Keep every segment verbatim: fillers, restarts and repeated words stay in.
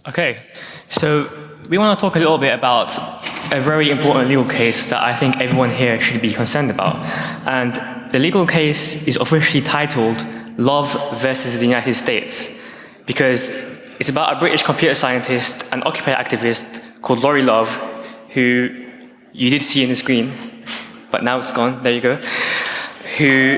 Okay, so we want to talk a little bit about a very important legal case that I think everyone here should be concerned about. And the legal case is officially titled Love versus the United States, because it's about a British computer scientist and Occupy activist called Lauri Love, who you did see in the screen, but now it's gone, there you go, who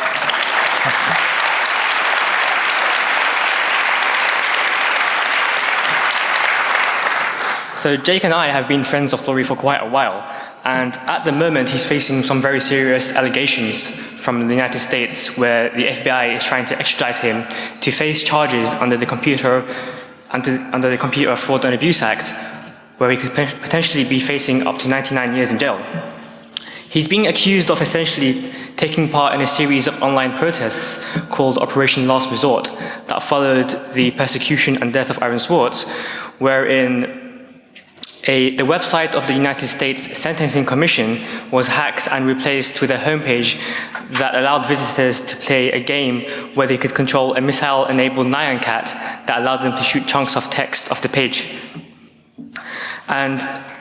So Jake and I have been friends of Lauri for quite a while, and at the moment he's facing some very serious allegations from the United States where the F B I is trying to extradite him to face charges under the Computer, under, under the Computer Fraud and Abuse Act, where he could potentially be facing up to ninety-nine years in jail. He's being accused of essentially taking part in a series of online protests called Operation Last Resort that followed the persecution and death of Aaron Swartz, wherein A, the website of the United States Sentencing Commission was hacked and replaced with a homepage that allowed visitors to play a game where they could control a missile-enabled Nyan Cat that allowed them to shoot chunks of text off the page. And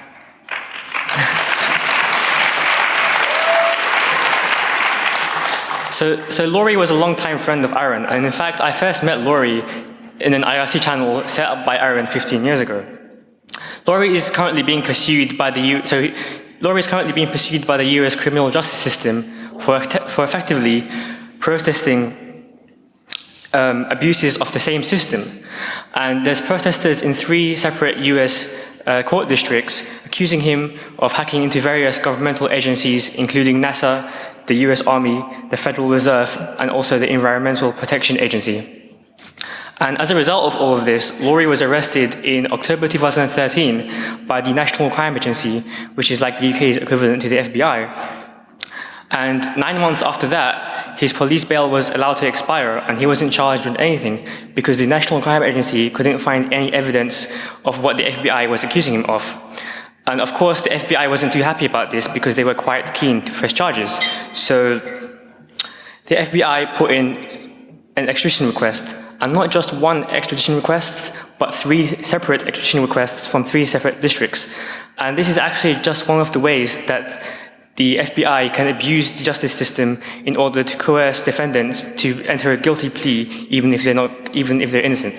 so, so Lauri was a long-time friend of Aaron, and in fact, I first met Lauri in an I R C channel set up by Aaron fifteen years ago. Lauri is currently being pursued by the U so Lauri is currently being pursued by the U S criminal justice system for for effectively protesting um, abuses of the same system. And there's protesters in three separate U S uh, court districts accusing him of hacking into various governmental agencies, including NASA, the U S Army, the Federal Reserve, and also the Environmental Protection Agency. And as a result of all of this, Lauri was arrested in October two thousand thirteen by the National Crime Agency, which is like the U K's equivalent to the F B I. And nine months after that, his police bail was allowed to expire and he wasn't charged with anything because the National Crime Agency couldn't find any evidence of what the F B I was accusing him of. And of course, the F B I wasn't too happy about this because they were quite keen to press charges. So the F B I put in an extradition request, and not just one extradition request, but three separate extradition requests from three separate districts. And this is actually just one of the ways that the F B I can abuse the justice system in order to coerce defendants to enter a guilty plea, even if they're not, even if they're innocent.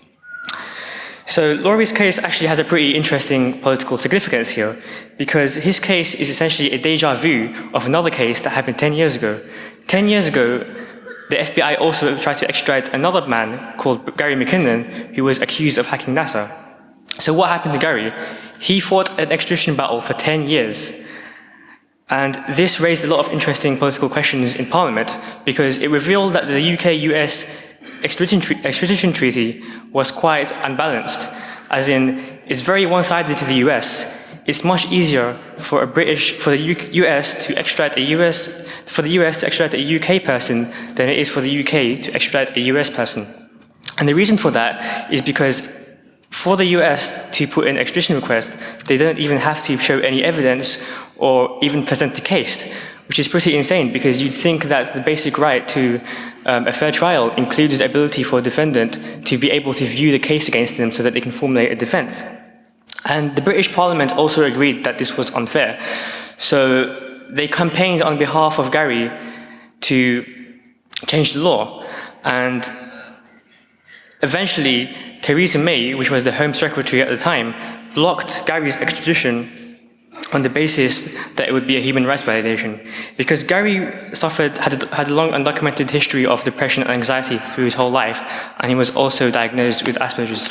So Lauri's case actually has a pretty interesting political significance here, because his case is essentially a deja vu of another case that happened ten years ago. Ten years ago, the F B I also tried to extradite another man called Gary McKinnon, who was accused of hacking NASA. So what happened to Gary? He fought an extradition battle for ten years. And this raised a lot of interesting political questions in Parliament, because it revealed that the U K U S extradition, tre extradition treaty was quite unbalanced, as in, it's very one-sided to the U S. It's much easier for a British, for the U S to extradite a U S, for the U S to extradite a U K person than it is for the U K to extradite a U S person. And the reason for that is because for the U S to put in an extradition request, they don't even have to show any evidence or even present the case, which is pretty insane, because you'd think that the basic right to um, a fair trial includes the ability for a defendant to be able to view the case against them so that they can formulate a defense. And the British Parliament also agreed that this was unfair. So they campaigned on behalf of Gary to change the law. And eventually, Theresa May, which was the Home Secretary at the time, blocked Gary's extradition on the basis that it would be a human rights violation. Because Gary suffered, had a, had a long undocumented history of depression and anxiety through his whole life, and he was also diagnosed with Asperger's.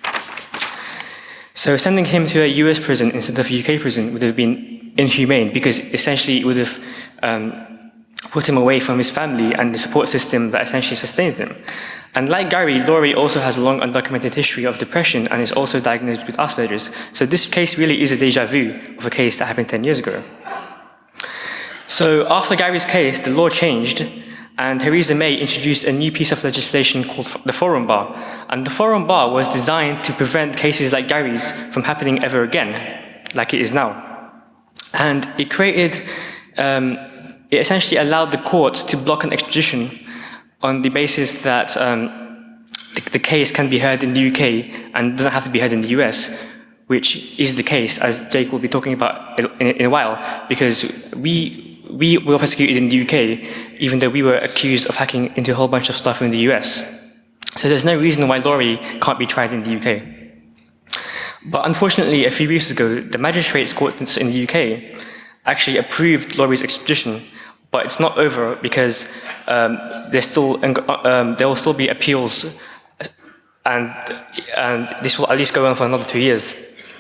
So sending him to a U S prison instead of a U K prison would have been inhumane, because essentially it would have um, put him away from his family and the support system that essentially sustained him. And like Gary, Lauri also has a long undocumented history of depression and is also diagnosed with Asperger's. So this case really is a deja vu of a case that happened ten years ago. So after Gary's case, the law changed, and Theresa May introduced a new piece of legislation called the Forum Bar. And the Forum Bar was designed to prevent cases like Gary's from happening ever again, like it is now. And it created, um, it essentially allowed the courts to block an extradition on the basis that um, the, the case can be heard in the U K and doesn't have to be heard in the U S, which is the case, as Jake will be talking about in, in a while, because we, we were persecuted in the U K, even though we were accused of hacking into a whole bunch of stuff in the U S. So there's no reason why Laurie can't be tried in the U K. But unfortunately, a few weeks ago, the magistrates' courts in the U K actually approved Laurie's extradition, but it's not over because um, there's still, um, there will still be appeals, and, and this will at least go on for another two years.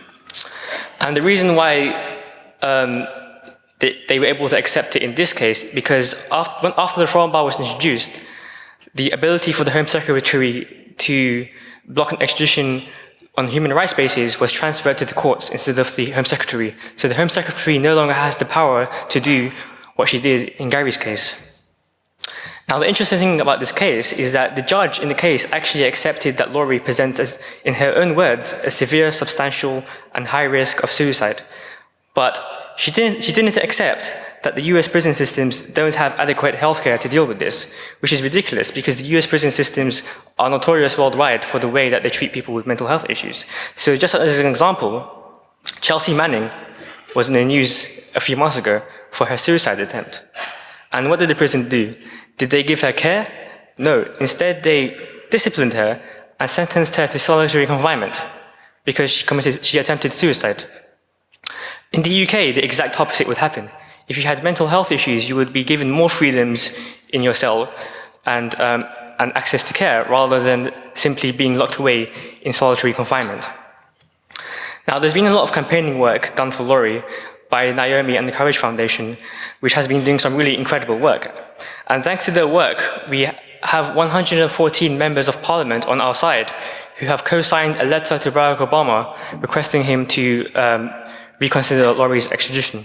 And the reason why um, they, they were able to accept it in this case, because after, after the foreign bar was introduced, the ability for the Home Secretary to block an extradition on human rights basis was transferred to the courts instead of the Home Secretary. So the Home Secretary no longer has the power to do what she did in Gary's case. Now, the interesting thing about this case is that the judge in the case actually accepted that Laurie presents, as, in her own words, a severe, substantial, and high risk of suicide. But she didn't, she didn't accept that the U S prison systems don't have adequate healthcare to deal with this, which is ridiculous because the U S prison systems are notorious worldwide for the way that they treat people with mental health issues. So just as an example, Chelsea Manning was in the news a few months ago for her suicide attempt. And what did the prison do? Did they give her care? No. Instead, they disciplined her and sentenced her to solitary confinement because she committed, she attempted suicide. In the U K, the exact opposite would happen. If you had mental health issues, you would be given more freedoms in your cell and, um, and access to care rather than simply being locked away in solitary confinement. Now, there's been a lot of campaigning work done for Laurie by Naomi and the Courage Foundation, which has been doing some really incredible work. And thanks to their work, we have one hundred fourteen members of parliament on our side who have co-signed a letter to Barack Obama requesting him to um, reconsider Laurie's extradition.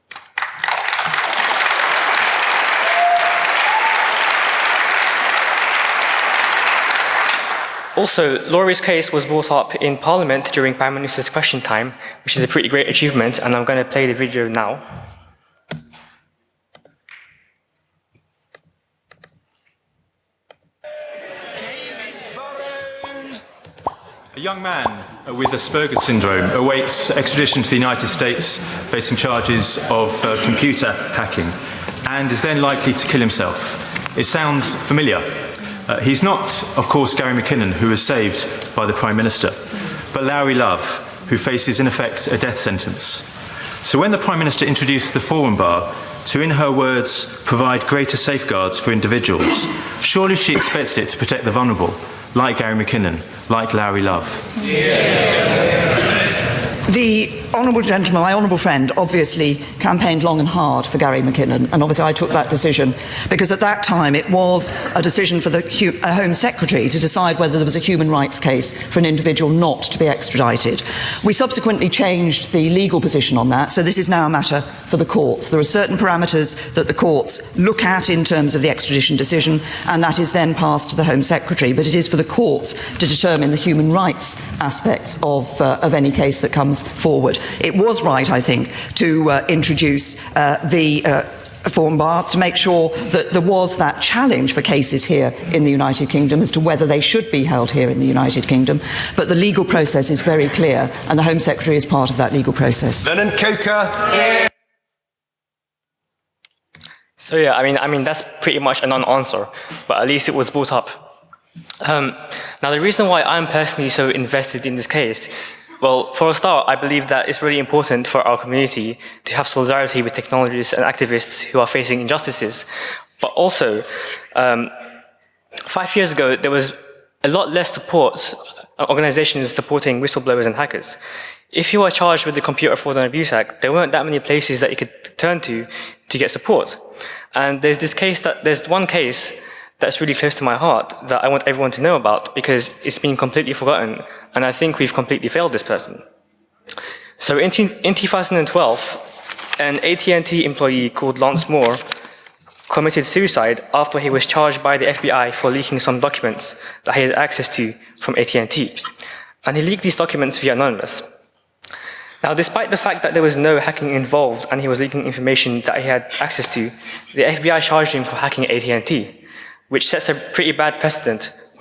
Also, Laurie's case was brought up in Parliament during Prime Minister's Question Time, which is a pretty great achievement, and I'm going to play the video now. A young man with Asperger's syndrome awaits extradition to the United States facing charges of uh, computer hacking and is then likely to kill himself. It sounds familiar. Uh, he's not, of course, Gary McKinnon, who was saved by the Prime Minister, but Larry Love, who faces, in effect, a death sentence. So when the Prime Minister introduced the Foreign Bar to, in her words, provide greater safeguards for individuals, surely she expected it to protect the vulnerable, like Gary McKinnon, like Larry Love. Yeah. The honourable gentleman, my honourable friend, obviously campaigned long and hard for Gary McKinnon, and obviously I took that decision because at that time it was a decision for the Home Secretary to decide whether there was a human rights case for an individual not to be extradited. We subsequently changed the legal position on that, so this is now a matter for the courts. There are certain parameters that the courts look at in terms of the extradition decision, and that is then passed to the Home Secretary, but it is for the courts to determine the human rights aspects of, uh, of any case that comes forward. It was right, I think, to uh, introduce uh, the uh, Foreign Bar to make sure that there was that challenge for cases here in the United Kingdom as to whether they should be held here in the United Kingdom. But the legal process is very clear, and the Home Secretary is part of that legal process. Lieutenant Coker. So yeah, I mean, I mean that's pretty much a non-answer, but at least it was brought up. Um, now, the reason why I'm personally so invested in this case, well, for a start, I believe that it's really important for our community to have solidarity with technologists and activists who are facing injustices. But also, um, five years ago, there was a lot less support, uh, organizations supporting whistleblowers and hackers. If you are charged with the Computer Fraud and Abuse Act, there weren't that many places that you could turn to to get support. And there's this case that, there's one case that's really close to my heart that I want everyone to know about because it's been completely forgotten, and I think we've completely failed this person. So in, in two thousand twelve, an A T and T employee called Lance Moore committed suicide after he was charged by the F B I for leaking some documents that he had access to from A T and T. And he leaked these documents via Anonymous. Now, despite the fact that there was no hacking involved and he was leaking information that he had access to, the F B I charged him for hacking A T and T, which sets a pretty bad precedent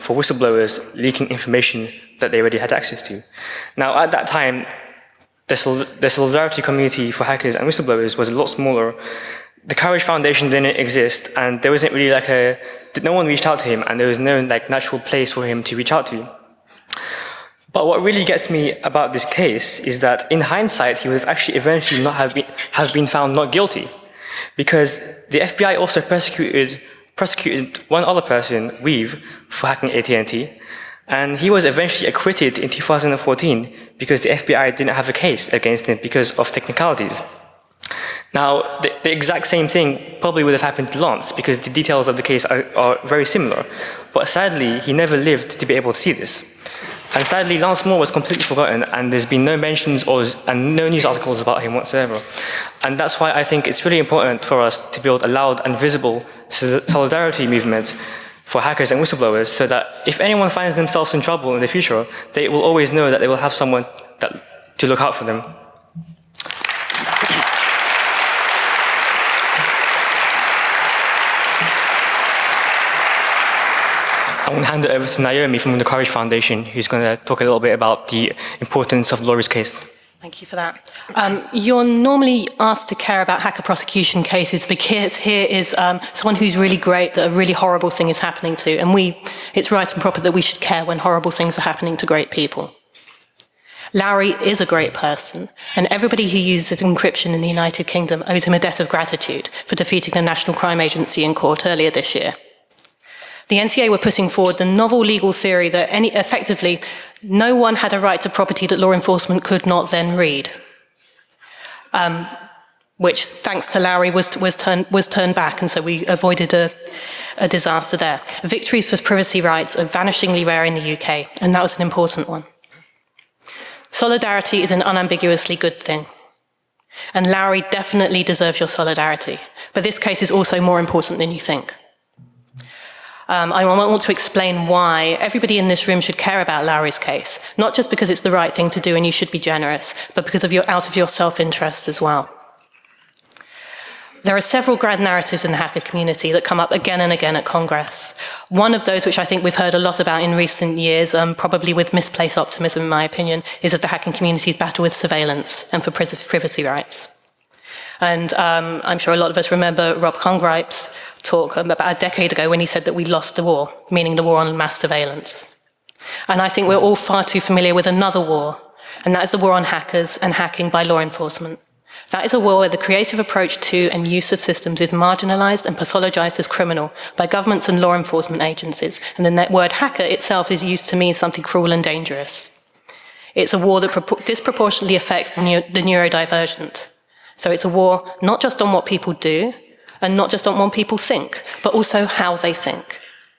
for whistleblowers leaking information that they already had access to. Now, at that time, the, sol the solidarity community for hackers and whistleblowers was a lot smaller. The Courage Foundation didn't exist, and there wasn't really like a, no one reached out to him, and there was no like natural place for him to reach out to. But what really gets me about this case is that in hindsight, he would have actually eventually not have been, have been found not guilty, because the F B I also persecuted, prosecuted one other person, Weave, for hacking A T and T, and he was eventually acquitted in two thousand fourteen because the F B I didn't have a case against him because of technicalities. Now, the, the exact same thing probably would have happened to Lance because the details of the case are, are very similar, but sadly, he never lived to be able to see this. And sadly, Lance Moore was completely forgotten, and there's been no mentions or and no news articles about him whatsoever. And that's why I think it's really important for us to build a loud and visible solidarity movement for hackers and whistleblowers, so that if anyone finds themselves in trouble in the future, they will always know that they will have someone that, to look out for them. I want to hand it over to Naomi from the Courage Foundation, who's going to talk a little bit about the importance of Laurie's case. Thank you for that. Um, you're normally asked to care about hacker prosecution cases because here is um, someone who's really great that a really horrible thing is happening to, and we, it's right and proper that we should care when horrible things are happening to great people. Larry is a great person, and everybody who uses encryption in the United Kingdom owes him a debt of gratitude for defeating the National Crime Agency in court earlier this year. The N C A were putting forward the novel legal theory that any, effectively no one had a right to property that law enforcement could not then read, um, which, thanks to Larry, was, was, turn, was turned back, and so we avoided a, a disaster there. Victories for privacy rights are vanishingly rare in the U K, and that was an important one. Solidarity is an unambiguously good thing, and Larry definitely deserves your solidarity, but this case is also more important than you think. Um, I want to explain why everybody in this room should care about Larry's case, not just because it's the right thing to do and you should be generous, but because of your, out of your self-interest as well. There are several grand narratives in the hacker community that come up again and again at Congress. One of those, which I think we've heard a lot about in recent years, um, probably with misplaced optimism in my opinion, is of the hacking community's battle with surveillance and for privacy rights. And um, I'm sure a lot of us remember Rob Congripe's talk about a decade ago when he said that we lost the war, meaning the war on mass surveillance. And I think we're all far too familiar with another war, and that is the war on hackers and hacking by law enforcement. That is a war where the creative approach to and use of systems is marginalized and pathologized as criminal by governments and law enforcement agencies, and the word hacker itself is used to mean something cruel and dangerous. It's a war that disproportionately affects the, neu the neurodivergent. So it's a war not just on what people do, and not just on what people think, but also how they think.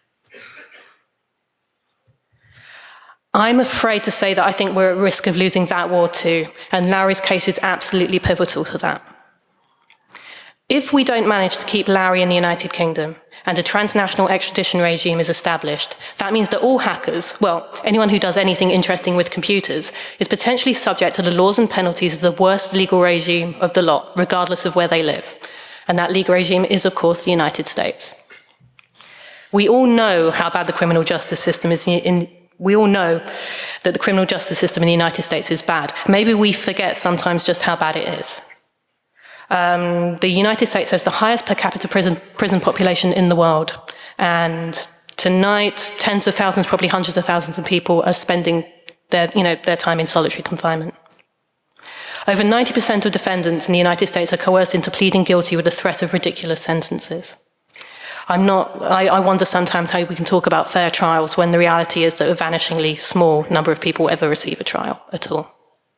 I'm afraid to say that I think we're at risk of losing that war too, and Larry's case is absolutely pivotal to that. If we don't manage to keep Larry in the United Kingdom and a transnational extradition regime is established, that means that all hackers, well, anyone who does anything interesting with computers, is potentially subject to the laws and penalties of the worst legal regime of the lot, regardless of where they live. And that legal regime is, of course, the United States. We all know how bad the criminal justice system is in, we all know that the criminal justice system in the United States is bad. Maybe we forget sometimes just how bad it is. Um, the United States has the highest per capita prison, prison population in the world. And tonight, tens of thousands, probably hundreds of thousands of people are spending their, you know, their time in solitary confinement. Over ninety percent of defendants in the United States are coerced into pleading guilty with the threat of ridiculous sentences. I'm not, I, I wonder sometimes how we can talk about fair trials when the reality is that a vanishingly small number of people ever receive a trial at all.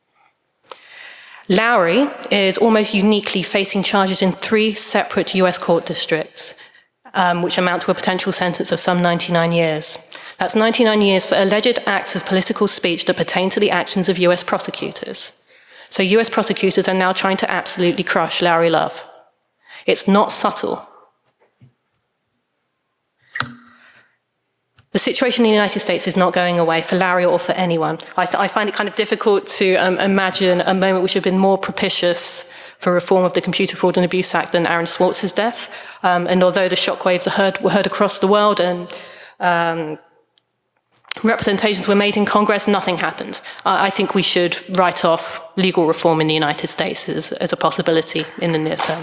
Lowry is almost uniquely facing charges in three separate U S court districts, um, which amount to a potential sentence of some ninety-nine years. That's ninety-nine years for alleged acts of political speech that pertain to the actions of U S prosecutors. So U S prosecutors are now trying to absolutely crush Larry Love. It's not subtle. The situation in the United States is not going away for Larry or for anyone. I, I find it kind of difficult to um, imagine a moment which would have been more propitious for reform of the Computer Fraud and Abuse Act than Aaron Swartz's death. Um, and although the shockwaves are heard, were heard across the world and um, Representations were made in Congress, nothing happened. Uh, I think we should write off legal reform in the United States as, as a possibility in the near term.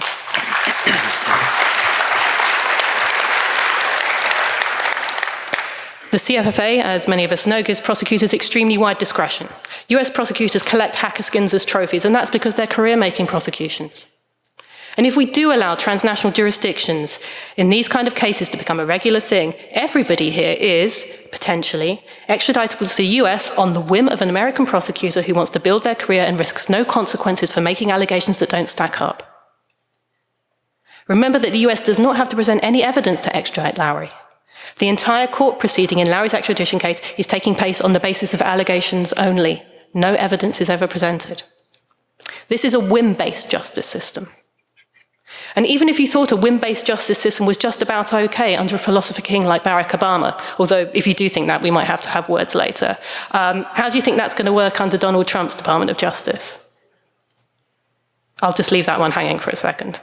The C F F A, as many of us know, gives prosecutors extremely wide discretion. U S prosecutors collect hacker skins as trophies, and that's because they're career-making prosecutions. And if we do allow transnational jurisdictions in these kind of cases to become a regular thing, everybody here is, potentially, extraditable to the U S on the whim of an American prosecutor who wants to build their career and risks no consequences for making allegations that don't stack up. Remember that the U S does not have to present any evidence to extradite Lowry. The entire court proceeding in Lowry's extradition case is taking place on the basis of allegations only. No evidence is ever presented. This is a whim-based justice system. And even if you thought a whim-based justice system was just about okay under a philosopher king like Barack Obama, although if you do think that, we might have to have words later, um, how do you think that's going to work under Donald Trump's Department of Justice? I'll just leave that one hanging for a second.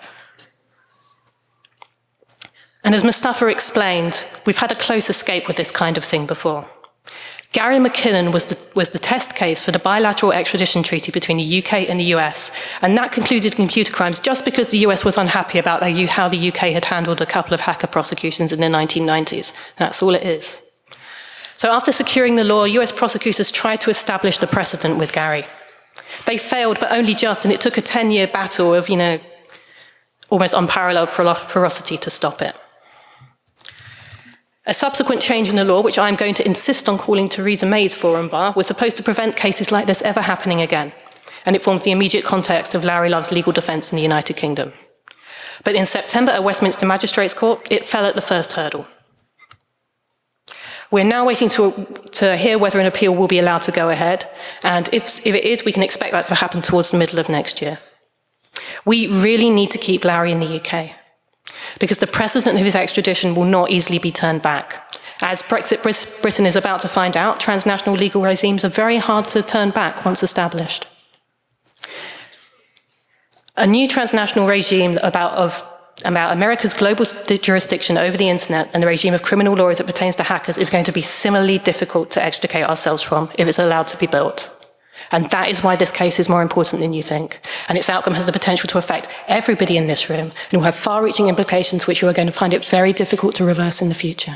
And as Mustafa explained, we've had a close escape with this kind of thing before. Gary McKinnon was the, was the test case for the bilateral extradition treaty between the U K and the U S, and that concluded computer crimes just because the U S was unhappy about how the U K had handled a couple of hacker prosecutions in the nineteen nineties. That's all it is. So after securing the law, U S prosecutors tried to establish the precedent with Gary. They failed, but only just, and it took a ten-year battle of, you know, almost unparalleled ferocity to stop it. A subsequent change in the law, which I'm going to insist on calling Theresa May's forum bar, was supposed to prevent cases like this ever happening again, and it forms the immediate context of Larry Love's legal defence in the United Kingdom. But in September at Westminster Magistrates Court, it fell at the first hurdle. We're now waiting to, to hear whether an appeal will be allowed to go ahead, and if, if it is, we can expect that to happen towards the middle of next year. We really need to keep Larry in the U K, because the precedent of his extradition will not easily be turned back. As Brexit Britain is about to find out, transnational legal regimes are very hard to turn back once established. A new transnational regime about, of, about America's global jurisdiction over the internet and the regime of criminal law as it pertains to hackers is going to be similarly difficult to extricate ourselves from if it's allowed to be built. And that is why this case is more important than you think. And its outcome has the potential to affect everybody in this room and will have far-reaching implications which you are going to find it very difficult to reverse in the future.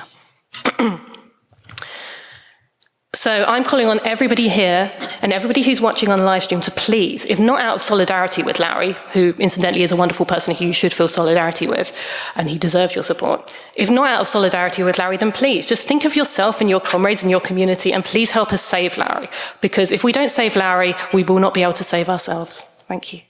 So I'm calling on everybody here and everybody who's watching on the live stream to please, if not out of solidarity with Larry, who incidentally is a wonderful person who you should feel solidarity with, and he deserves your support. If not out of solidarity with Larry, then please just think of yourself and your comrades and your community and please help us save Larry. Because if we don't save Larry, we will not be able to save ourselves. Thank you.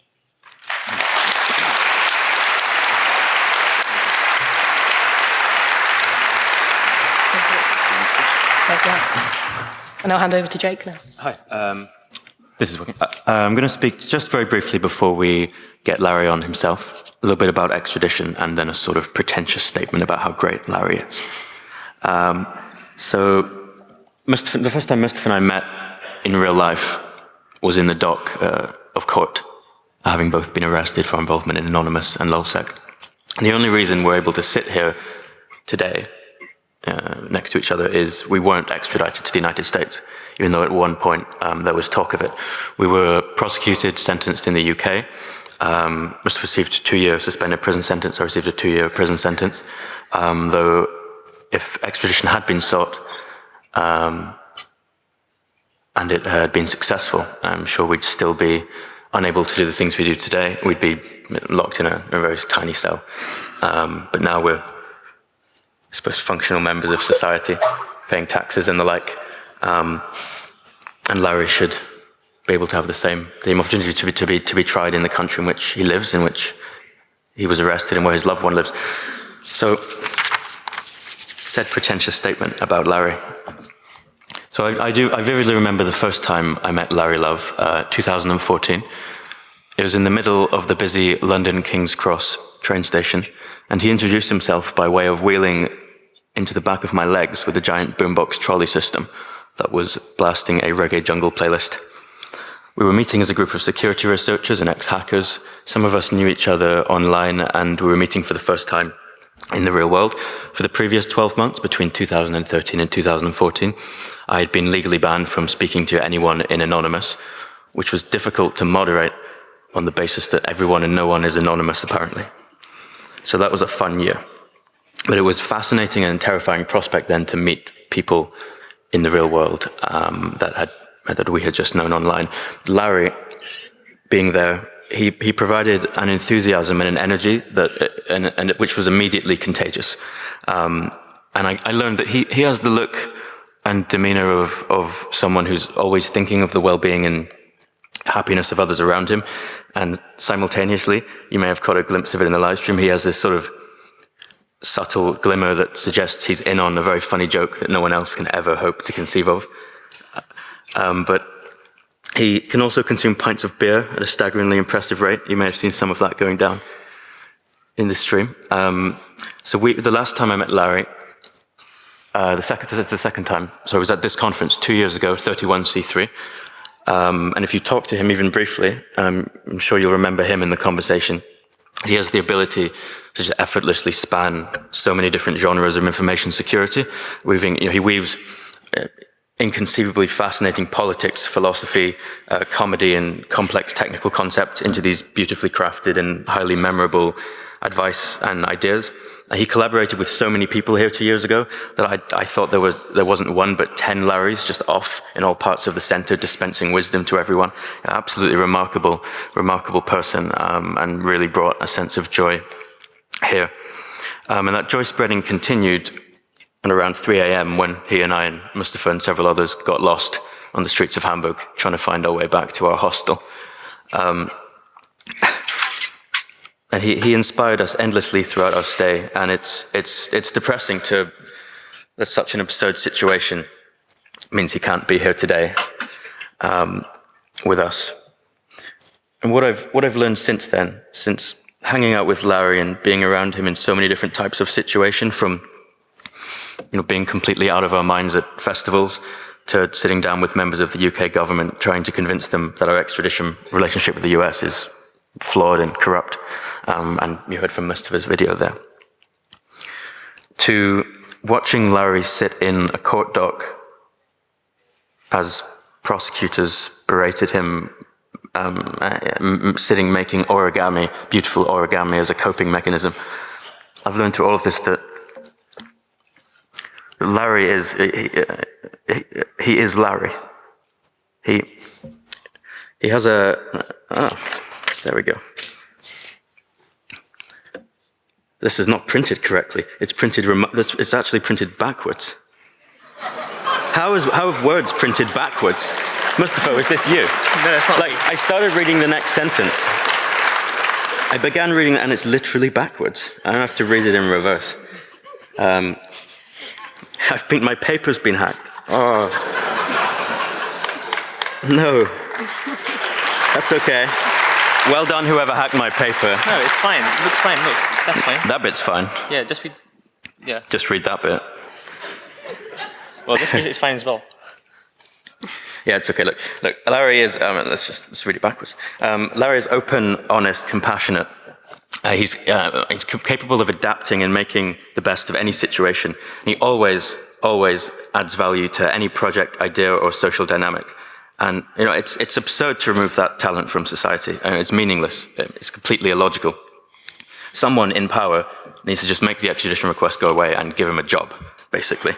Thank you. And I'll hand over to Jake now. Hi. Um, this is working. Uh, I'm going to speak just very briefly before we get Larry on himself, a little bit about extradition, and then a sort of pretentious statement about how great Larry is. Um, so Mustafa, the first time Mustafa and I met in real life was in the dock uh, of court, having both been arrested for involvement in Anonymous and LulzSec. And the only reason we're able to sit here today Uh, next to each other is we weren't extradited to the United States, even though at one point um, there was talk of it. We were prosecuted, sentenced in the U K. Um, Mustafa received a two-year suspended prison sentence. I received a two-year prison sentence. Um, though if extradition had been sought um, and it had been successful, I'm sure we'd still be unable to do the things we do today. We'd be locked in a, in a very tiny cell. Um, but now we're I suppose functional members of society, paying taxes and the like. Um, and Larry should be able to have the same, the same opportunity to be, to, be, to be tried in the country in which he lives, in which he was arrested, and where his loved one lives. So, said pretentious statement about Larry. So I, I do, I vividly remember the first time I met Larry Love, uh, two thousand fourteen. It was in the middle of the busy London King's Cross train station, and he introduced himself by way of wheeling into the back of my legs with a giant boombox trolley system that was blasting a reggae jungle playlist. We were meeting as a group of security researchers and ex-hackers. Some of us knew each other online, and we were meeting for the first time in the real world. For the previous twelve months, between two thousand thirteen and two thousand fourteen, I had been legally banned from speaking to anyone in Anonymous, which was difficult to moderate on the basis that everyone and no one is anonymous, apparently. So that was a fun year. But it was fascinating and terrifying prospect then to meet people in the real world um, that had that we had just known online. Larry, being there, he, he provided an enthusiasm and an energy that, and, and which was immediately contagious. Um, and I, I learned that he, he has the look and demeanor of, of someone who's always thinking of the well-being and happiness of others around him. And simultaneously, you may have caught a glimpse of it in the live stream, he has this sort of subtle glimmer that suggests he's in on a very funny joke that no one else can ever hope to conceive of. Um, but he can also consume pints of beer at a staggeringly impressive rate. You may have seen some of that going down in the stream. Um, so we, the last time I met Larry, uh, the second, this is the second time, so I was at this conference two years ago, thirty-one C three. Um, and if you talk to him even briefly, um, I'm sure you'll remember him in the conversation. He has the ability to just effortlessly span so many different genres of information security. Weaving, you know, he weaves uh, inconceivably fascinating politics, philosophy, uh, comedy, and complex technical concept into these beautifully crafted and highly memorable advice and ideas. And he collaborated with so many people here two years ago that I, I thought there was there wasn't one but ten Larrys just off in all parts of the center, dispensing wisdom to everyone. Absolutely remarkable, remarkable person, um, and really brought a sense of joy here. Um, and that joy spreading continued. And around three A M when he and I and Mustafa and several others got lost on the streets of Hamburg, trying to find our way back to our hostel. Um, and he, he inspired us endlessly throughout our stay, and it's, it's, it's depressing to, that such an absurd situation means he can't be here today um, with us. And what I've, what I've learned since then, since hanging out with Larry and being around him in so many different types of situation, from you know, being completely out of our minds at festivals, to sitting down with members of the U K government, trying to convince them that our extradition relationship with the U S is flawed and corrupt. Um, and you heard from Mustafa's video there. To watching Larry sit in a court dock as prosecutors berated him, um, uh, sitting making origami, beautiful origami as a coping mechanism. I've learned through all of this that Larry is, he, he, he is Larry. He, he has a, oh, there we go. This is not printed correctly. It's printed, this, it's actually printed backwards. How is, how have words printed backwards? Mustafa, is this you? No, it's not. Like, I started reading the next sentence. I began reading it and it's literally backwards. I don't have to read it in reverse. Um, I've been, my paper's been hacked. Oh. No. That's okay. Well done, whoever hacked my paper. No, it's fine. It looks fine. Look, that's fine. That bit's fine. Yeah, just read. Yeah. Just read that bit. Well, this means it's fine as well. Yeah, it's okay. Look, look. Larry is. Um, let's just let's read it backwards. Um, Larry is open, honest, compassionate. Uh, he's, uh, he's capable of adapting and making the best of any situation. And he always, always adds value to any project, idea, or social dynamic. And you know, it's it's absurd to remove that talent from society. And it's meaningless. It's completely illogical. Someone in power needs to just make the extradition request go away and give him a job, basically.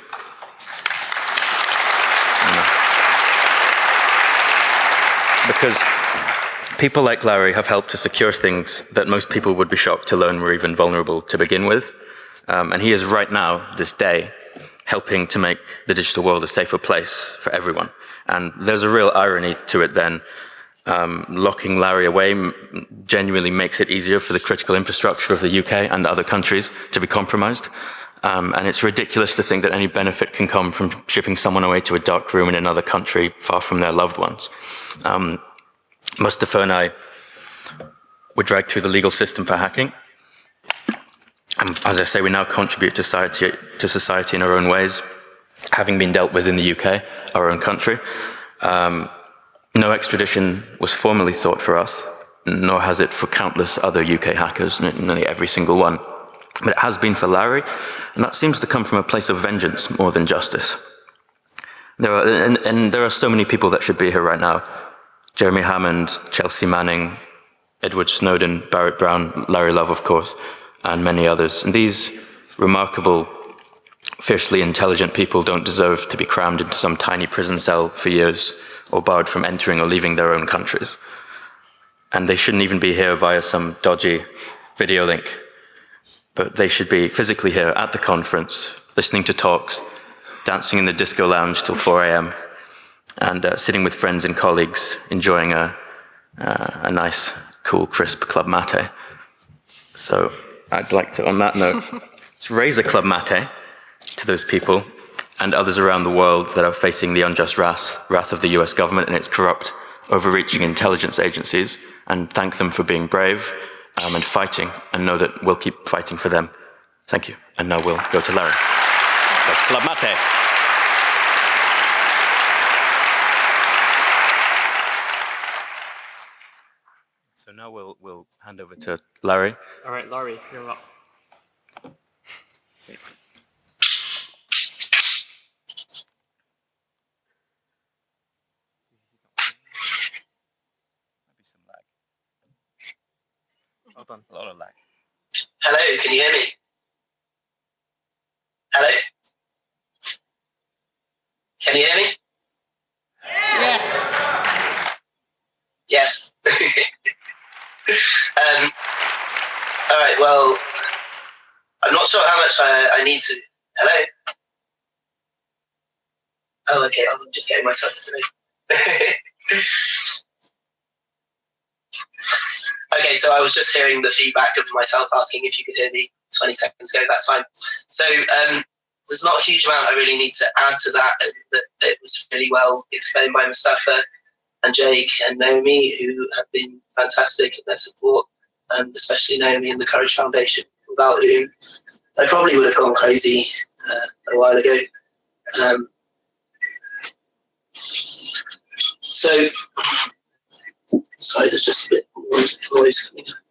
Because people like Larry have helped to secure things that most people would be shocked to learn were even vulnerable to begin with. Um, and he is right now, this day, helping to make the digital world a safer place for everyone. And there's a real irony to it then. Um, locking Larry away genuinely makes it easier for the critical infrastructure of the U K and other countries to be compromised. Um, and it's ridiculous to think that any benefit can come from shipping someone away to a dark room in another country far from their loved ones. Um, Mustafa and I were dragged through the legal system for hacking. And as I say, we now contribute to society, to society in our own ways, having been dealt with in the U K, our own country. Um, no extradition was formally sought for us, nor has it for countless other U K hackers, nearly every single one. but it has been for Larry, and that seems to come from a place of vengeance more than justice. There are, and, and there are so many people that should be here right now. Jeremy Hammond, Chelsea Manning, Edward Snowden, Barrett Brown, Larry Love, of course, and many others. And these remarkable, fiercely intelligent people don't deserve to be crammed into some tiny prison cell for years or barred from entering or leaving their own countries. And they shouldn't even be here via some dodgy video link. But they should be physically here at the conference, listening to talks, dancing in the disco lounge till four a m, and uh, sitting with friends and colleagues, enjoying a, uh, a nice, cool, crisp club mate. So I'd like to, on that note, raise a club mate to those people and others around the world that are facing the unjust wrath, wrath of the U S government and its corrupt, overreaching intelligence agencies, and thank them for being brave um, and fighting, and know that we'll keep fighting for them. Thank you. And now we'll go to Larry. The club mate. So now we'll, we'll hand over to Larry. All right, Laurie, you're up. Wait. Hold on, a lot of lag. Hello, can you hear me? Hello? Can you hear me? Yes. Yes. um, all right, well, I'm not sure how much I, I need to... Hello? Oh, okay, I'm just getting myself into the... Okay, so I was just hearing the feedback of myself asking if you could hear me twenty seconds ago, that's fine. So um, there's not a huge amount I really need to add to that. It was really well explained by Mustafa and Jake and Naomi, who have been fantastic in their support, and especially Naomi and the Courage Foundation, without whom I probably would have gone crazy uh, a while ago. Um, so, sorry, there's just a bit more noise coming up.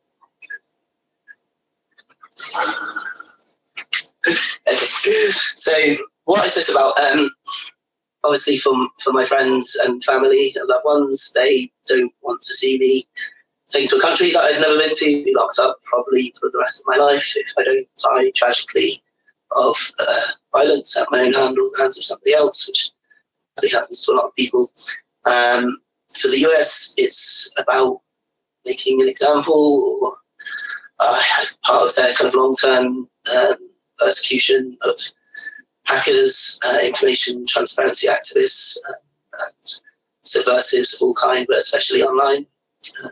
So, what is this about? Um, obviously, for, for my friends and family and loved ones, they don't want to see me taken to a country that I've never been to, be locked up probably for the rest of my life if I don't die tragically of uh, violence at my own hand or the hands of somebody else, which really happens to a lot of people. Um, for the U S, it's about making an example or uh, part of their kind of long-term um, persecution of hackers, uh, information transparency activists, uh, and subversives of all kind, but especially online. Um,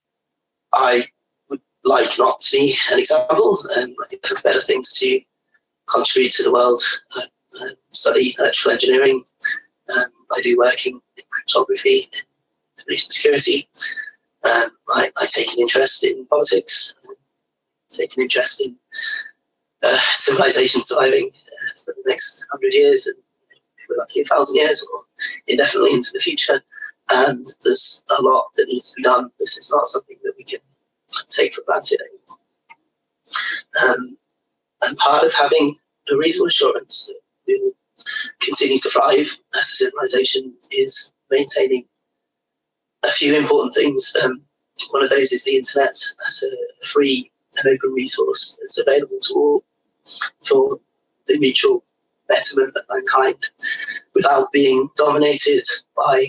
I would like not to be an example. Um, I think I have better things to contribute to the world. I, I study electrical engineering. Um, I do work in, in cryptography, in information security. Um, I, I take an interest in politics. I take an interest in uh, civilization surviving uh, for the next hundred years, and if we're lucky, a thousand years, or indefinitely into the future. And there's a lot that needs to be done. This is not something that we can take for granted anymore. Um, and part of having a reasonable assurance that we will continue to thrive as a civilization is maintaining a few important things. Um, one of those is the internet as a free and open resource that's available to all for the mutual betterment of mankind without being dominated by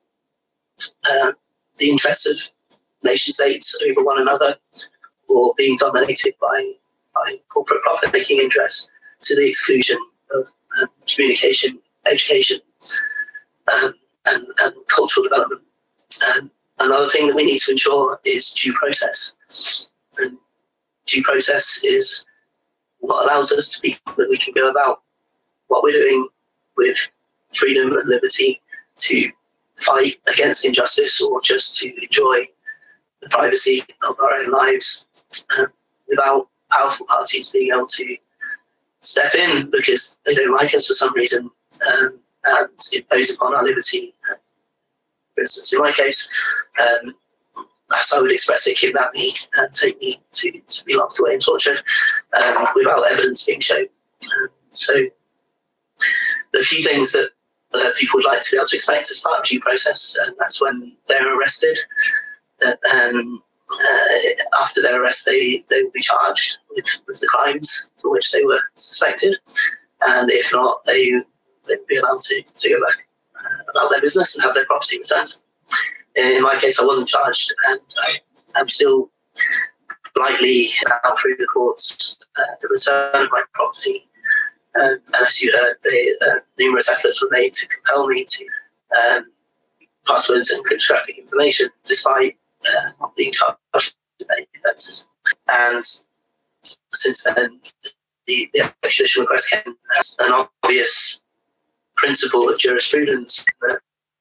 uh, the interests of nation states over one another, or being dominated by, by corporate profit-making interests to the exclusion of um, communication, education, um, and, and cultural development. Um, another thing that we need to ensure is due process. And due process is what allows us to be that we can go about what we're doing with freedom and liberty to fight against injustice, or just to enjoy the privacy of our own lives um, without powerful parties being able to step in because they don't like us for some reason um, and impose upon our liberty. For instance, in my case, um, as I would express it, kidnap me and take me to, to be locked away and tortured um, without evidence being shown. Um, so the few things that uh, people would like to be able to expect as part of due process, and that's when they're arrested. That um, uh, after their arrest, they, they will be charged with, with the crimes for which they were suspected, and if not, they they will be allowed to, to go back uh, about their business and have their property returned. In my case, I wasn't charged, and I, I'm still politely out through the courts uh, the return of my property. Um, and as you heard, they, uh, numerous efforts were made to compel me to um, passwords and cryptographic information, despite uh, not being charged with any offences. And since then, the, the extradition request came as an obvious principle of jurisprudence that,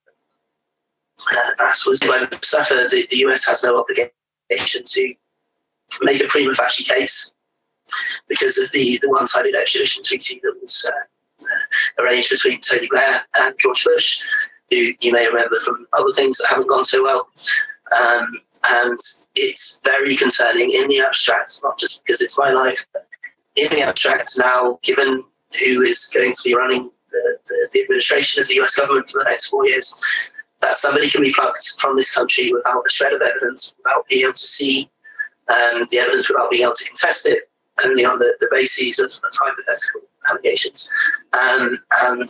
uh, as was by Mustafa, the, the U S has no obligation to make a prima facie case because of the, the one-sided extradition treaty that was uh, uh, arranged between Tony Blair and George Bush, who you may remember from other things that haven't gone so well. Um, and it's very concerning in the abstract, not just because it's my life, but in the abstract now, given who is going to be running the, the, the administration of the U S government for the next four years, that somebody can be plucked from this country without a shred of evidence, without being able to see um, the evidence, without being able to contest it, only on the, the bases of, of hypothetical allegations. Um, and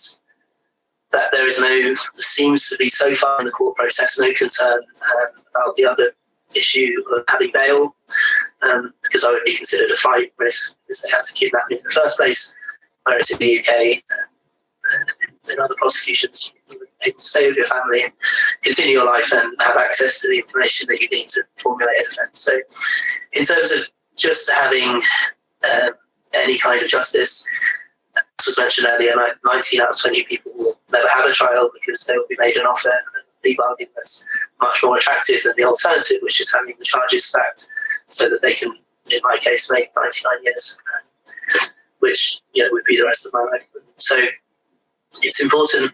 that there is no, there seems to be so far in the court process, no concern um, about the other issue of having bail, um, because I would be considered a flight risk because they had to kidnap me in the first place, whereas in the U K, uh, in other prosecutions, you were able to stay with your family and continue your life and have access to the information that you need to formulate a defence. So in terms of just having um, any kind of justice, as was mentioned earlier, like nineteen out of twenty people will never have a trial because they will be made an offer, a plea bargain that's much more attractive than the alternative, which is having the charges stacked so that they can, in my case, make ninety-nine years, uh, which you know would be the rest of my life. So it's important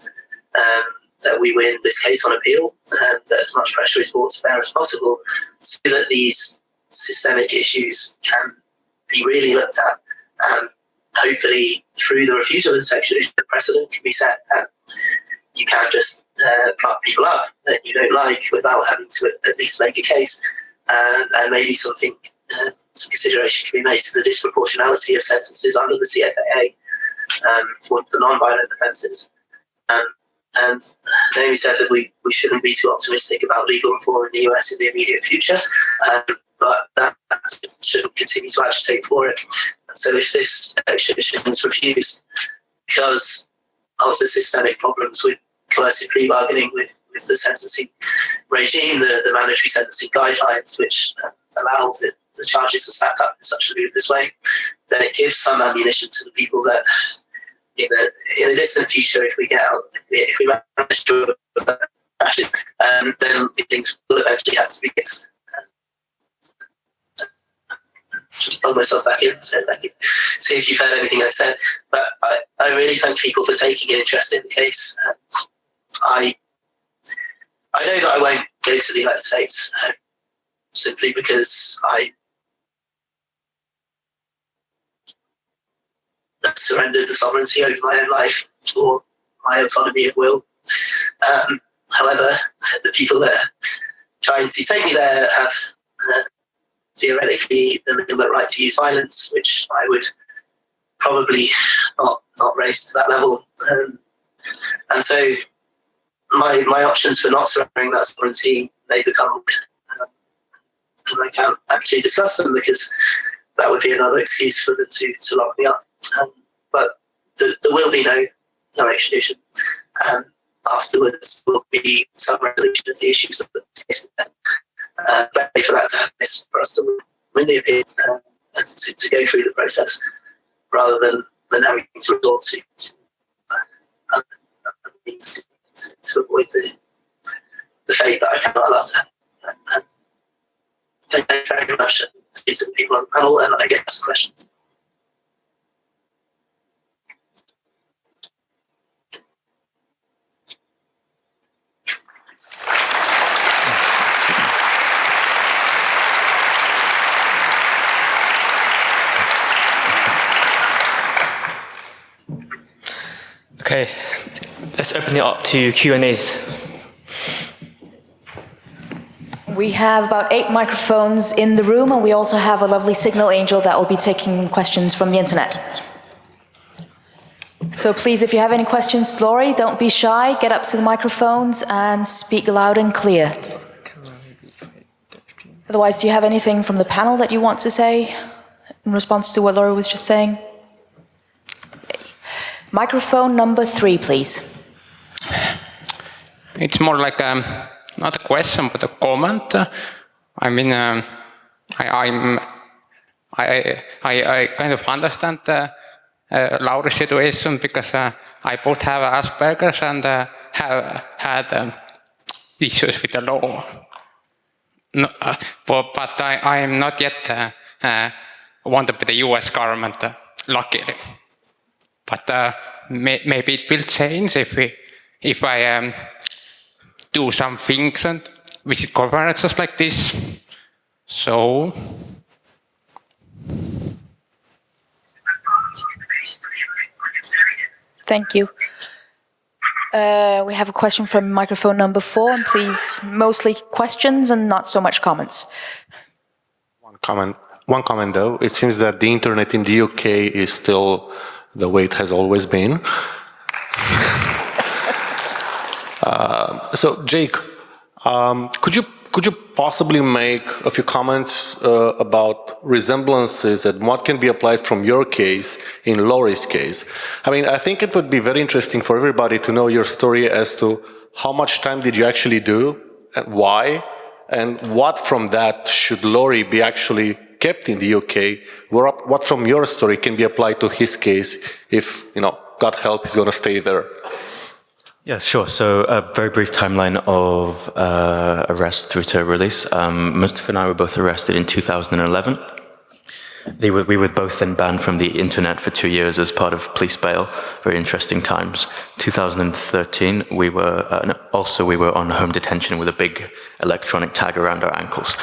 um, that we win this case on appeal, and that as much pressure is brought to bear as possible, so that these systemic issues can be really looked at. Um, hopefully, through the refusal of this extradition, the precedent can be set that you can't just uh, pluck people up that you don't like without having to at least make a case, uh, and maybe something uh, some consideration can be made to the disproportionality of sentences under the C F A A um, for the non-violent offences. Um, and Naomi said that we, we shouldn't be too optimistic about legal reform in the U S in the immediate future, um, but that shouldn't continue to agitate for it. And so if this extradition is refused because of the systemic problems with coercive plea bargaining, with, with the sentencing regime, the, the mandatory sentencing guidelines, which uh, allow the, the charges to stack up in such a ludicrous way, then it gives some ammunition to the people that in a, in a distant future, if we get out, if we manage to uh, um, then things will eventually have to be fixed. Just plug myself back in, so back in, see if you've heard anything I've said. But I, I really thank people for taking an interest in the case. Um, I I know that I won't go to the United States uh, simply because I surrendered the sovereignty over my own life for my autonomy of will. Um, however, the people that are trying to take me there have uh, theoretically the legitimate right to use violence, which I would probably not, not raise to that level. Um, and so my my options for not surrendering that sovereignty may become, um, and I can't actually discuss them because that would be another excuse for them to, to lock me up. Um, but the, there will be no, no extradition. Um, afterwards will be some resolution of the issues of the case. Uh, but for that to happen is for us to win the appeal uh, and to, to go through the process rather than, than having to resort to, to, uh, means to, to avoid the, the fate that I cannot allow to happen. Um, thank you very much to the people on the panel, and I get some questions. Okay, let's open it up to Q and A's. We have about eight microphones in the room, and we also have a lovely signal angel that will be taking questions from the internet. So please, if you have any questions, Laurie, don't be shy. Get up to the microphones and speak loud and clear. Otherwise, do you have anything from the panel that you want to say in response to what Laurie was just saying? Microphone number three, please. It's more like a, not a question, but a comment. I mean, um, I, I'm, I, I, I kind of understand uh, uh, Laurie's situation because uh, I both have Asperger's and uh, have had um, issues with the law. No, uh, but but I, I am not yet uh, uh, wanted by the U S government, uh, luckily. But uh, may, maybe it will change if we, if I um, do some things and visit conferences like this. So. Thank you. Uh, we have a question from microphone number four, and please, mostly questions and not so much comments. One comment, one comment though, it seems that the internet in the U K is still the way it has always been. uh, so, Jake, um, could you could you possibly make a few comments uh, about resemblances and what can be applied from your case in Laurie's case? I mean, I think it would be very interesting for everybody to know your story as to how much time did you actually do and why, and what from that should Laurie be actually kept in the U K? What from your story can be applied to his case if, you know, God help, he's going to stay there? Yeah, sure. So a very brief timeline of uh, arrest through to release. Um, Mustafa and I were both arrested in two thousand eleven. They were, we were both then banned from the internet for two years as part of police bail. Very interesting times. two thousand thirteen, we were uh, no, also we were on home detention with a big electronic tag around our ankles.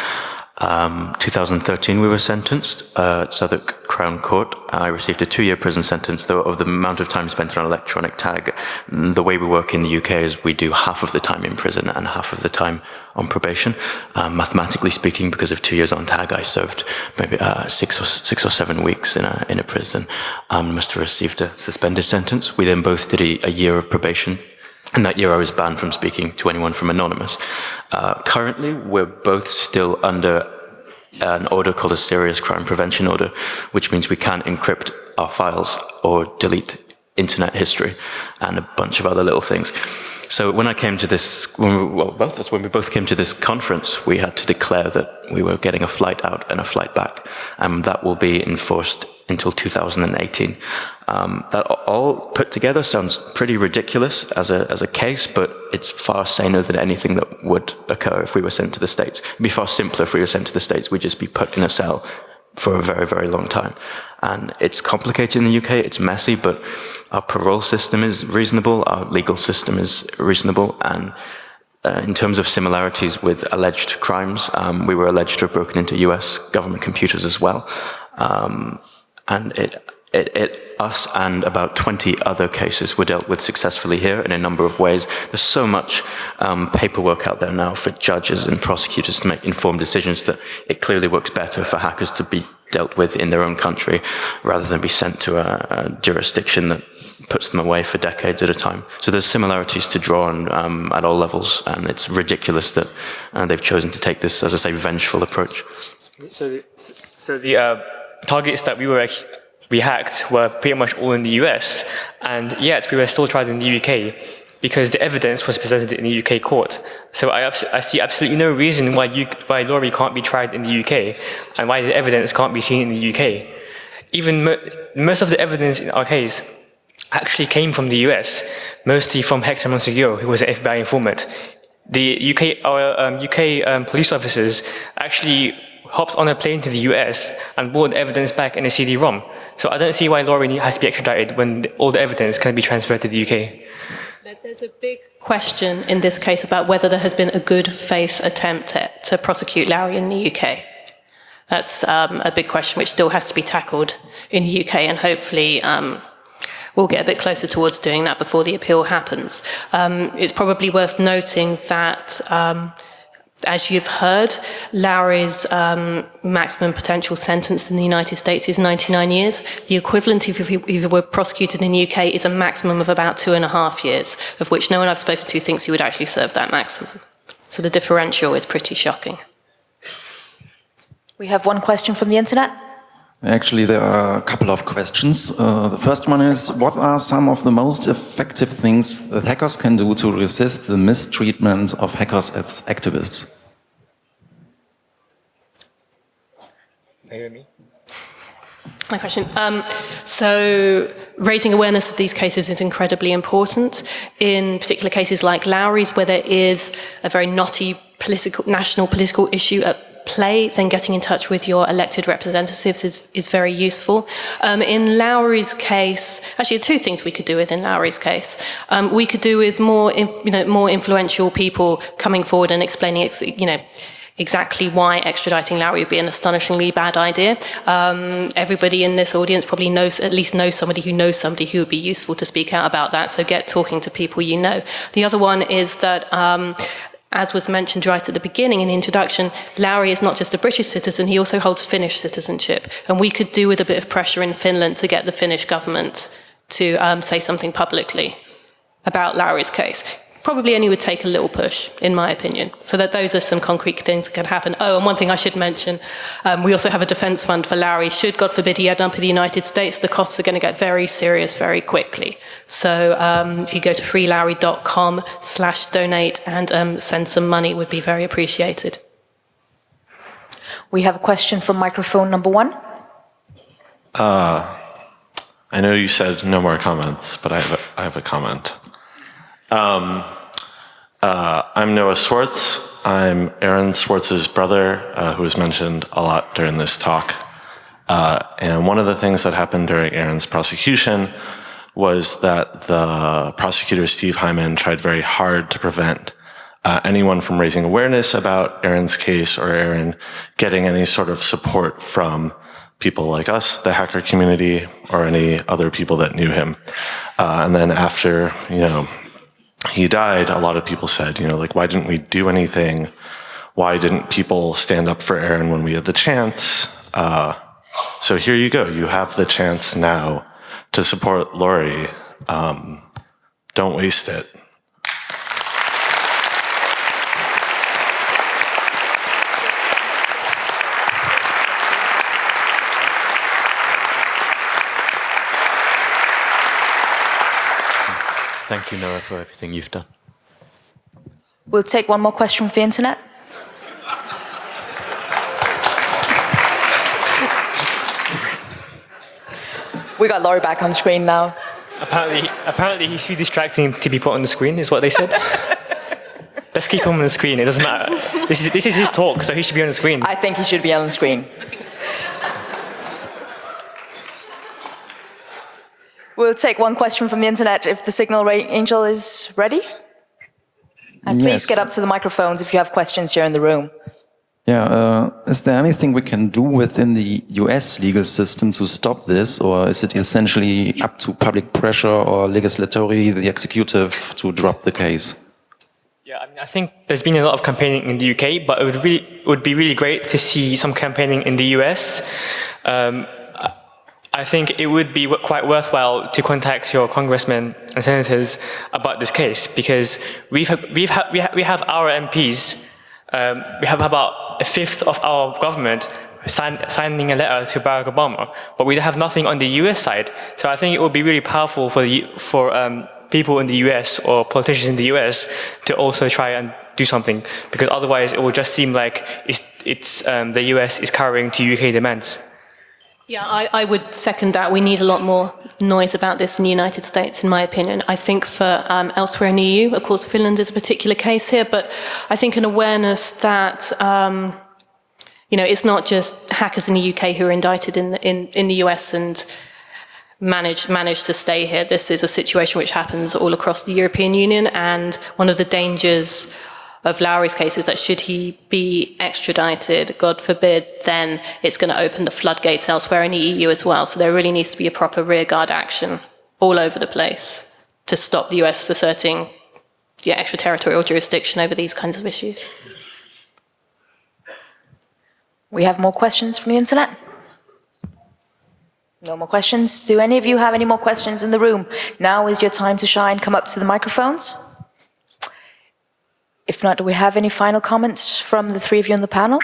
Um, two thousand thirteen, we were sentenced uh, at Southwark Crown Court. I received a two-year prison sentence, though, of the amount of time spent on an electronic tag. The way we work in the U K is we do half of the time in prison and half of the time on probation. Um, mathematically speaking, because of two years on tag, I served maybe uh, six or six or seven weeks in a in a prison. Um, must have received a suspended sentence. We then both did a, a year of probation. And that year I was banned from speaking to anyone from Anonymous. Uh, currently, we're both still under an order called a Serious Crime Prevention Order, which means we can't encrypt our files or delete internet history and a bunch of other little things. So when I came to this, when we, well, both of us, when we both came to this conference, we had to declare that we were getting a flight out and a flight back, and that will be enforced until two thousand eighteen. Um, that all put together sounds pretty ridiculous as a as a case, but it's far saner than anything that would occur if we were sent to the States. It'd be far simpler if we were sent to the States. We'd just be put in a cell for a very, very long time. And it's complicated in the U K, it's messy, but our parole system is reasonable, our legal system is reasonable, and uh, in terms of similarities with alleged crimes, um, we were alleged to have broken into U S government computers as well. Um, and it, it, it, us and about twenty other cases were dealt with successfully here in a number of ways. There's so much um, paperwork out there now for judges and prosecutors to make informed decisions that it clearly works better for hackers to be dealt with in their own country rather than be sent to a, a jurisdiction that puts them away for decades at a time. So there's similarities to draw on um, at all levels, and it's ridiculous that uh, they've chosen to take this, as I say, vengeful approach. So the, so the uh, targets that we were actually we hacked were pretty much all in the U S, and yet we were still tried in the U K because the evidence was presented in the U K court. So I, I see absolutely no reason why, you, why Laurie can't be tried in the U K and why the evidence can't be seen in the U K. Even mo most of the evidence in our case actually came from the U S, mostly from Hector Monsegueo, who was an F B I informant. The U K, our um, U K um, police officers actually hopped on a plane to the U S and brought evidence back in a C D ROM. So I don't see why Laurie has to be extradited when all the evidence can be transferred to the U K. There's a big question in this case about whether there has been a good faith attempt to, to prosecute Larry in the U K. That's um, a big question which still has to be tackled in the U K, and hopefully um, we'll get a bit closer towards doing that before the appeal happens. Um, it's probably worth noting that um, as you've heard, Lowry's um, maximum potential sentence in the United States is ninety-nine years. The equivalent, if he, if he were prosecuted in the U K, is a maximum of about two and a half years, of which no one I've spoken to thinks he would actually serve that maximum. So the differential is pretty shocking. We have one question from the internet. Actually, there are a couple of questions. Uh, the first one is, what are some of the most effective things that hackers can do to resist the mistreatment of hackers as activists? Me? My question. Um, so raising awareness of these cases is incredibly important. In particular cases like Lowry's, where there is a very knotty political, national political issue at play, then getting in touch with your elected representatives is, is very useful. Um, in Lowry's case, actually two things we could do with in Lowry's case. Um, we could do with more, you know, more influential people coming forward and explaining, you know, exactly why extraditing Lowry would be an astonishingly bad idea. Um, everybody in this audience probably knows, at least knows somebody who knows somebody who would be useful to speak out about that, so get talking to people you know. The other one is that um, as was mentioned right at the beginning in the introduction, Lowry is not just a British citizen, he also holds Finnish citizenship. And we could do with a bit of pressure in Finland to get the Finnish government to um, say something publicly about Lowry's case. Probably only would take a little push, in my opinion. So that those are some concrete things that can happen. Oh, and one thing I should mention, um, we also have a defence fund for Lowry. Should, God forbid, he end up in the United States, the costs are going to get very serious very quickly. So um, if you go to freelowry.com slash donate and um, send some money, it would be very appreciated. We have a question from microphone number one. Uh, I know you said no more comments, but I have a, I have a comment. Um, uh, I'm Noah Swartz. I'm Aaron Swartz's brother, uh, who was mentioned a lot during this talk. Uh, and one of the things that happened during Aaron's prosecution was that the prosecutor, Steve Hyman, tried very hard to prevent uh, anyone from raising awareness about Aaron's case or Aaron getting any sort of support from people like us, the hacker community, or any other people that knew him. Uh, and then after, you know, he died, a lot of people said, you know, like, why didn't we do anything? Why didn't people stand up for Aaron when we had the chance? Uh, so here you go. You have the chance now to support Lori. Um, don't waste it. Thank you, Noah, for everything you've done. We'll take one more question from the internet. We got Laurie back on screen now. Apparently, apparently he's too distracting to be put on the screen, is what they said. Let's keep him on the screen, it doesn't matter. This is, this is his talk, so he should be on the screen. I think he should be on the screen. We'll take one question from the internet if the signal angel is ready. And please Yes. get up to the microphones if you have questions here in the room. Yeah, uh, is there anything we can do within the U S legal system to stop this, or is it essentially up to public pressure or legislatory, the executive, to drop the case? Yeah, I mean, I think there's been a lot of campaigning in the U K, but it would, really, it would be really great to see some campaigning in the U S. Um, I think it would be quite worthwhile to contact your congressmen and senators about this case, because we've, we've ha we, ha we have our M Ps, um, we have about a fifth of our government sign signing a letter to Barack Obama, but we have nothing on the U S side. So I think it would be really powerful for, the, for um, people in the U S or politicians in the U S to also try and do something, because otherwise it will just seem like it's, it's, um, the U S is cowering to U K demands. Yeah, I, I would second that. We need a lot more noise about this in the United States, in my opinion. I think for um, elsewhere in the E U, of course, Finland is a particular case here, but I think an awareness that, um, you know, it's not just hackers in the U K who are indicted in the, in, in the U S and manage, manage to stay here. This is a situation which happens all across the European Union, and one of the dangers of Lowry's case is that should he be extradited, God forbid, then it's going to open the floodgates elsewhere in the E U as well. So there really needs to be a proper rearguard action all over the place to stop the U S asserting yeah, extraterritorial jurisdiction over these kinds of issues. We have more questions from the internet? No more questions? Do any of you have any more questions in the room? Now is your time to shine. Come up to the microphones. If not, do we have any final comments from the three of you on the panel?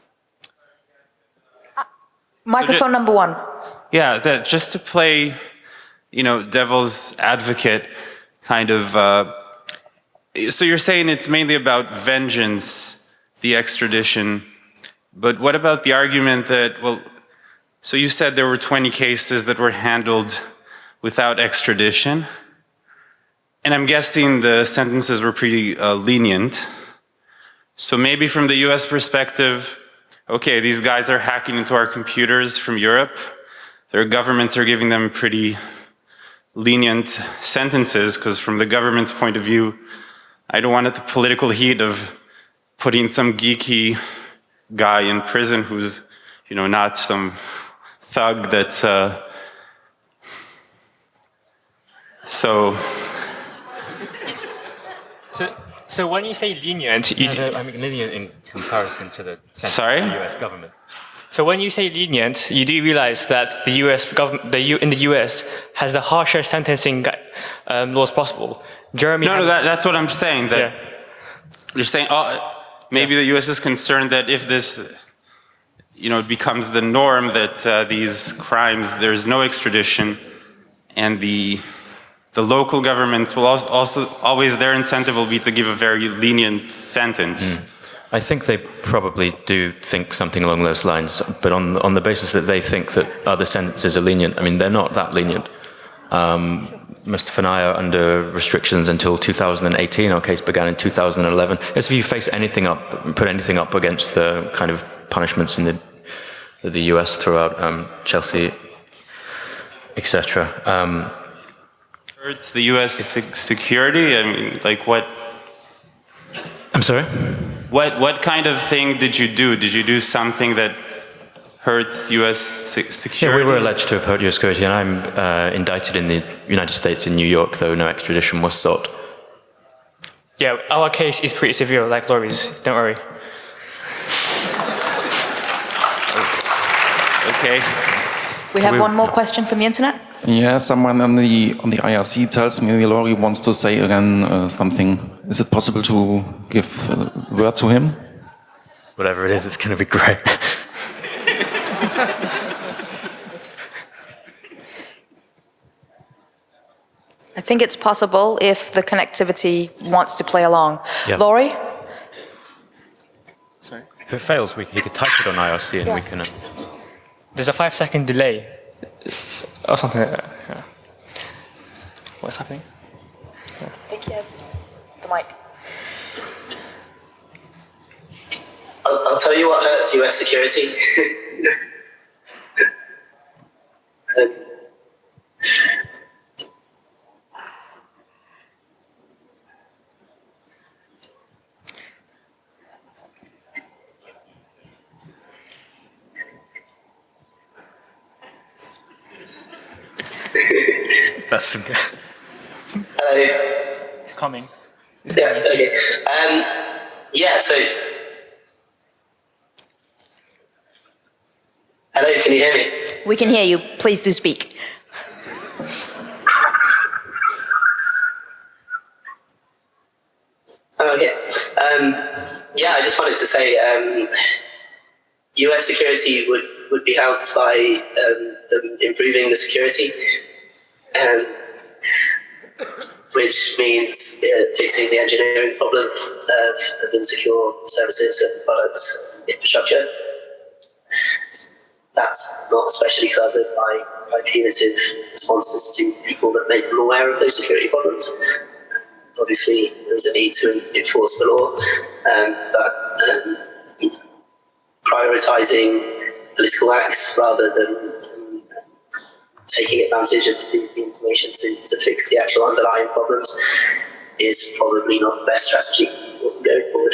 Microphone so just, number one. Yeah, that just to play, you know, devil's advocate, kind of. Uh, so you're saying it's mainly about vengeance, the extradition, but what about the argument that, well, so you said there were twenty cases that were handled without extradition, and I'm guessing the sentences were pretty uh, lenient. So maybe from the U S perspective, okay, these guys are hacking into our computers from Europe. Their governments are giving them pretty lenient sentences, because from the government's point of view, I don't want the political heat of putting some geeky guy in prison who's, you know, not some thug that's, uh, so. So, so when you say lenient, you no, no, I mean lenient in comparison to the Sorry? of the U S government. So when you say lenient, you do realize that the U S government, the U, in the U S, has the harsher sentencing um, laws possible. Jeremy. No, no, that, that's what I'm saying. That yeah. You're saying, oh, maybe yeah. the U S is concerned that if this, you know, becomes the norm, that uh, these crimes, there's no extradition, and the the local governments will also, also always, their incentive will be to give a very lenient sentence. Mm. I think they probably do think something along those lines, but on on the basis that they think that other sentences are lenient, I mean, they're not that lenient. Um, Mister Fanaya under restrictions until two thousand eighteen. Our case began in two thousand eleven. As if you face anything up, put anything up against the kind of punishments in the the U S throughout um, Chelsea, et cetera. Um, Hurts the U S security. I mean, like what? I'm sorry. What what kind of thing did you do? Did you do something that hurts U S security? Yeah, we were alleged to have hurt U S security, and I'm uh, indicted in the United States in New York, though no extradition was sought. Yeah, our case is pretty severe, like Laurie's. Don't worry. Okay. We have we, one more question from the internet. Yeah, someone on the on the I R C tells me Laurie wants to say again uh, something. Is it possible to give a word to him? Whatever it is, it's going to be great. I think it's possible if the connectivity wants to play along. Yeah. Laurie? Sorry. If it fails, we, he could type it on I R C and yeah. we can... Uh... There's a five second delay. Or something like that. Yeah. What's happening? Yeah. I think he has the mic. I'll, I'll tell you what hurts U S security. um, That's some good. Hello. It's coming. It's yeah, coming. okay. Um, yeah, so. Hello, can you hear me? We can hear you. Please do speak. Oh, okay. Um, yeah, I just wanted to say um, U S security would, would be helped by um, them improving the security, um, which means uh, fixing the engineering problem of, of insecure services and products infrastructure. That's not especially covered by, by punitive responses to people that make them aware of those security problems. Obviously, there's a need to enforce the law, and that um, prioritising political acts rather than um, taking advantage of the, the information to, to fix the actual underlying problems is probably not the best strategy going forward.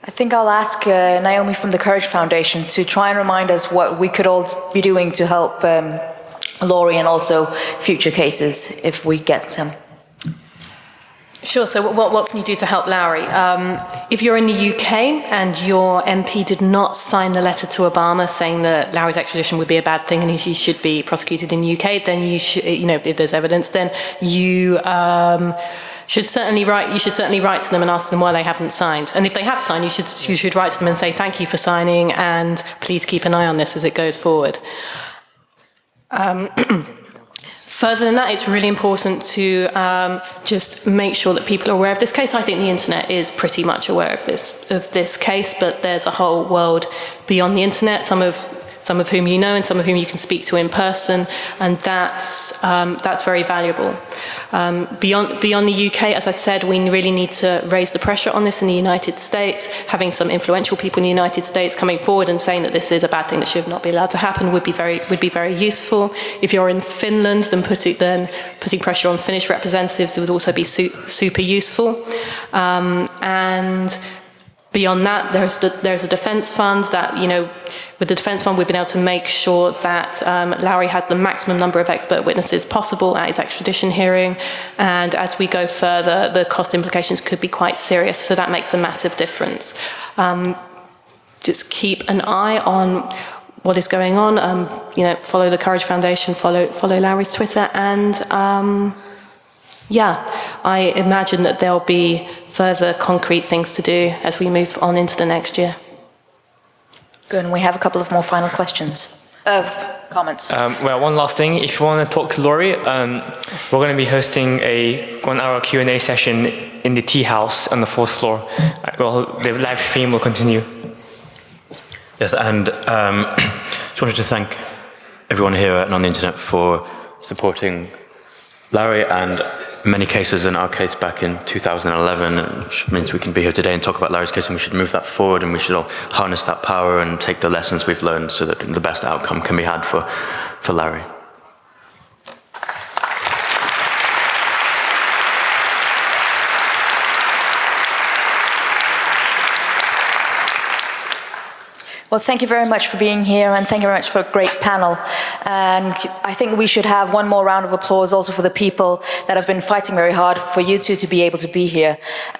I think I'll ask uh, Naomi from the Courage Foundation to try and remind us what we could all be doing to help um, Laurie and also future cases if we get them. Sure, so what, what can you do to help Lowry? Um, if you're in the U K and your M P did not sign the letter to Obama saying that Lowry's extradition would be a bad thing and he should be prosecuted in the U K, then you should, you know, if there's evidence, then you um, should certainly write, you should certainly write to them and ask them why they haven't signed. And if they have signed, you should, you should write to them and say, thank you for signing and please keep an eye on this as it goes forward. Um, Further than that, it's really important to um, just make sure that people are aware of this case. I think the internet is pretty much aware of this of this case, but there's a whole world beyond the internet, some of some of whom you know and some of whom you can speak to in person, and that's um, that's very valuable. Um, beyond beyond the U K, as I've said, we really need to raise the pressure on this in the United States. Having some influential people in the United States coming forward and saying that this is a bad thing that should not be allowed to happen would be very would be very useful. If you're in Finland, then putting then putting pressure on Finnish representatives would also be su super useful. Um, and Beyond that, there's the, there's a defence fund that, you know, with the defence fund, we've been able to make sure that um, Lowry had the maximum number of expert witnesses possible at his extradition hearing. And as we go further, the cost implications could be quite serious. So that makes a massive difference. Um, just keep an eye on what is going on. Um, you know, follow the Courage Foundation, follow follow Lowry's Twitter, and um, yeah, I imagine that there'll be further concrete things to do as we move on into the next year. Good, and we have a couple of more final questions. Uh, comments. Um, well, one last thing. If you want to talk to Laurie, um, we're going to be hosting a one-hour Q and A session in the tea house on the fourth floor. Well, the live stream will continue. Yes, and um, just wanted to thank everyone here and on the internet for supporting Larry and many cases, in our case back in two thousand eleven, which means we can be here today and talk about Larry's case, and we should move that forward, and we should all harness that power and take the lessons we've learned so that the best outcome can be had for, for Larry. Well, thank you very much for being here, and thank you very much for a great panel. And I think we should have one more round of applause also for the people that have been fighting very hard for you two to be able to be here.